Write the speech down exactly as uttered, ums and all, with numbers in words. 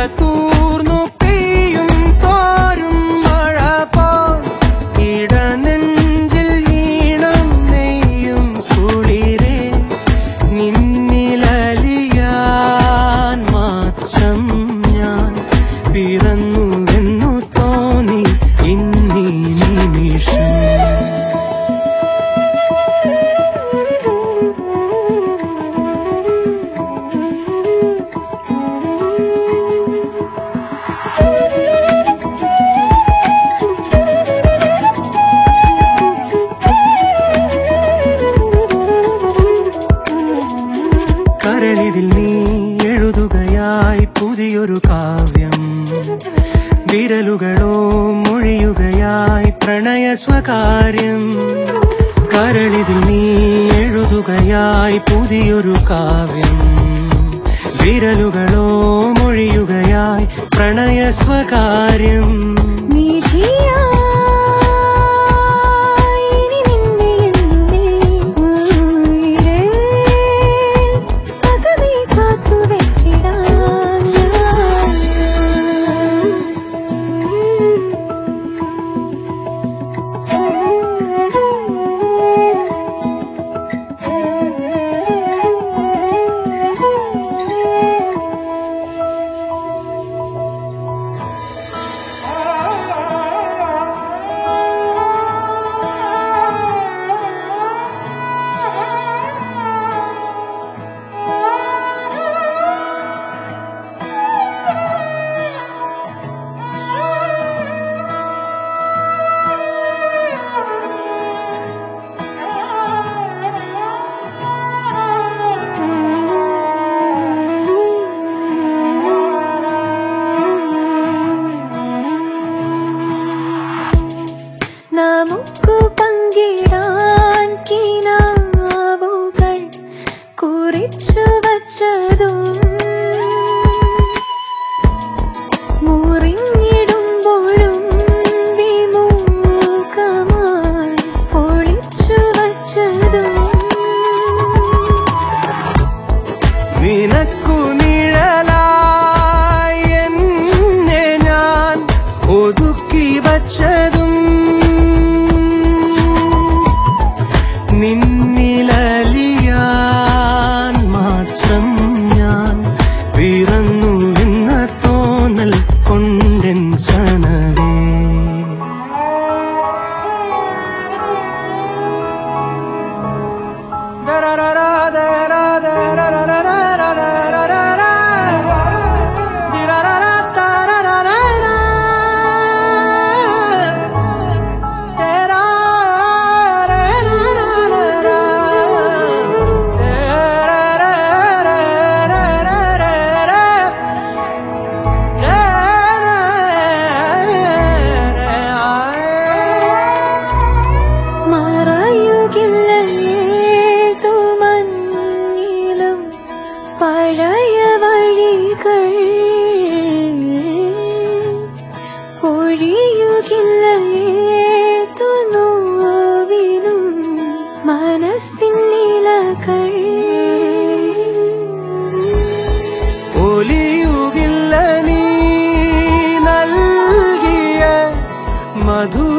തൂർന്നു പെയ്യും തോരും മഴ പോൽ ഇടനെഞ്ചിൽ ഈണം നെയ്യും കുളിരേ നിന്നിലലിയാൻ മാത്രം ഞാൻ പിറന്നുവെന്നു തോന്നി ഇന്നീ നിമിഷം. കരളിതിൽ നീ എഴുതുകയായി പുതിയൊരു കാവ്യം, വിരലുകളോ മൊഴിയുകയായി പ്രണയ സ്വകാര്യം. കരളിതിൽ നീ എഴുതുകയായി പുതിയൊരു കാവ്യം, വിരലുകളോ മൊഴിയുകയായി പ്രണയ സ്വകാര്യം. നമുക്ക് പങ്കിടാൻ കിനാവുകൾ കുറിച്ചു വച്ചതും മുറിഞ്ഞിടുമ്പോഴും വിമുഖമായി ഒളിച്ചു വച്ചതും നിനക്കു നിഴലായി എന്നെ ഞാൻ ഒതുക്കി വച്ചതും നിന്നിലലിയാൻ മാത്രം ഞാൻ പിറന്നു എന്ന തോന്നൽ കൊണ്ടെൻ കനവേ. പഴയ വഴികൾ ഒഴിയുകില്ല ഏതു നോവിനും മനസ്സിൻ നിലകൾ ഒലിയുകില്ല നീ നൽകിയ മധു